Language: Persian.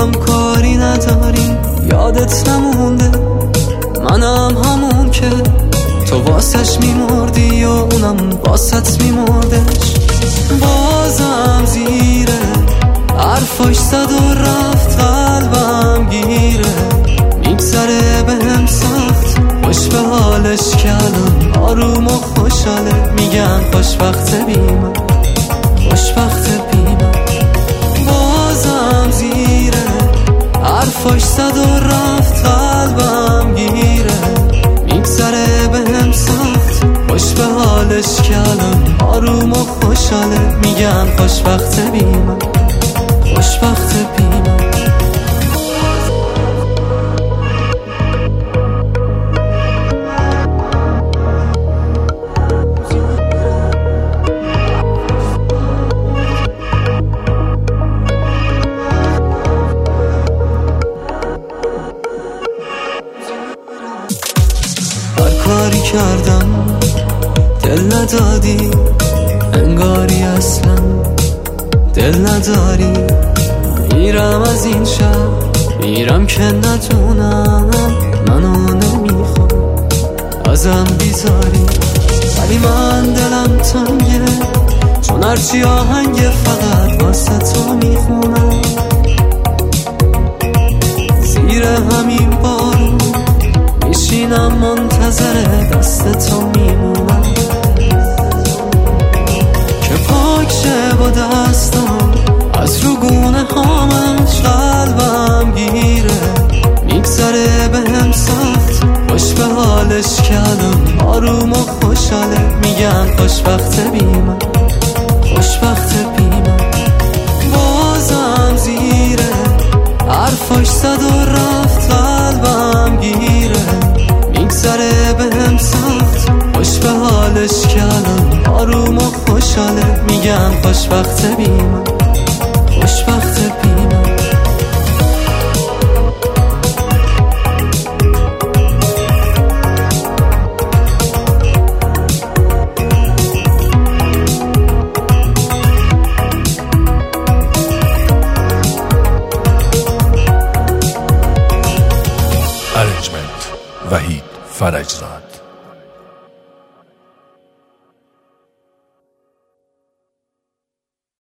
هم کاری نداریم، یادت نمونده منم همون که تو واسش میمردی و اونم واسط میمردش. بازم زیره حرفاش زد و رفت، قلبم گیره میگذره بهم سخت. خوش به حالش که الان آروم و خوشحاله، میگن خوشبخت بی من، خوشبخت بی من. بازم زیره حرفاش زد و رفت، قلبم گیره میگذره بهم سخت. خوش به حالش که الان آروم و خوشحاله، میگن خوشبخت بی من، خوشبخت بی من. هر کاری کردم دل ندادی، انگاری اصلا دل نداری. میرم از این شهر، میرم که ندونم منو نمیخوام ازم بیزاری. ولی من دلم تنگه، چون هرچی آهنگ فقط واسه تو میخونم. زیر همین بارون میشینم منتظر دست تو میمونم که پاک شه با دستم از رو گونه هامش. قلبم گیره میگذره بهم سخت. خوش به حالش که الان آروم و خوشحاله، میگن خوشبخت بی من، خوشبخت بی من. بازم زیره حرفاش زد و رفت، قلبم گیره میگذره بهم سخت. خوش به حالش که الان آروم و خوشحاله، میگن خوشبخت بی من، خوشبخت بی من. Arrangement وحید فرجزاد.